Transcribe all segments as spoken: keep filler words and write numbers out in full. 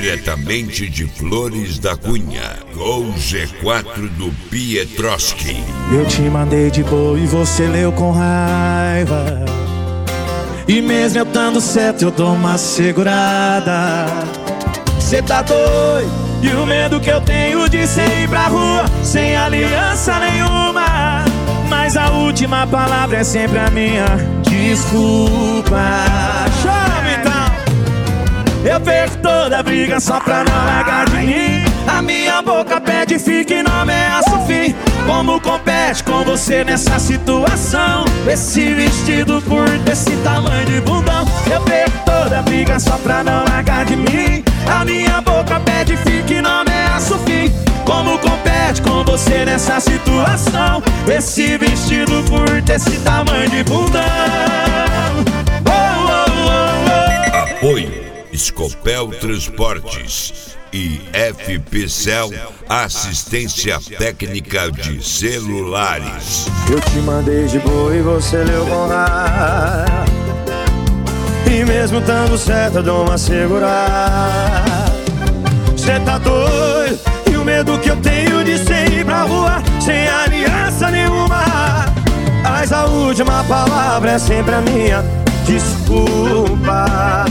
Diretamente de Flores da Cunha, Gol G quatro do Pietroski. Eu te mandei de boa e você leu com raiva. E mesmo eu dando certo eu dou uma segurada. Cê tá doido? E o medo que eu tenho de cê ir pra rua sem aliança nenhuma. Mas a última palavra é sempre a minha. Desculpa. Chama então. Eu perco toda a briga só pra não largar de mim. A minha boca pede fique e não ameaça o fim. Como compete com você nessa situação? Esse vestido curto, esse tamanho de bundão. Eu perco toda a briga só pra não largar de mim. A minha boca pede fique e não ameaça o fim. Como compete com você nessa situação? Esse vestido curto, esse tamanho de bundão. Oh, oh, oh, oh. Apoio Scopel Transportes e F P Cell Assistência Técnica de Celulares. Eu te mandei de boa e você leu com raiva. E mesmo dando certo eu dou uma segurada. Cê tá doido? E o medo que eu tenho de cê ir pra rua sem aliança nenhuma. Mas a última palavra é sempre a minha. Desculpa.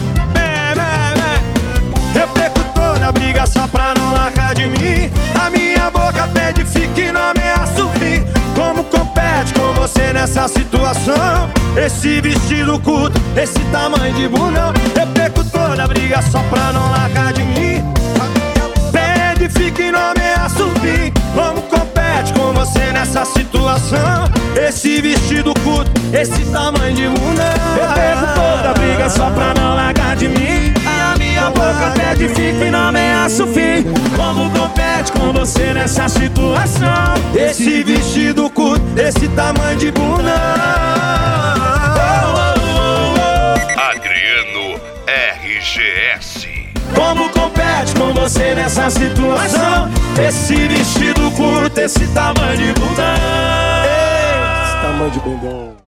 Eu perco toda a briga só pra não largar de mim. A minha boca pede fique e não ameaça o fim. Como compete com você nessa situação? Esse vestido curto, esse tamanho de bundão. Eu perco toda a briga só pra não largar de mim. Pede fique e não ameaça o fim. Como compete com você nessa situação? Esse vestido curto, esse tamanho de bundão. Eu perco toda a briga só pra não largar de mim. A minha boca pede fica e não ameaça o fim. Como compete com você nessa situação? Esse vestido curto, esse tamanho de bunda. Oh, oh, oh. Adriano R G S. Como compete com você nessa situação? Esse vestido curto, esse tamanho de bunda. Esse tamanho de bundão.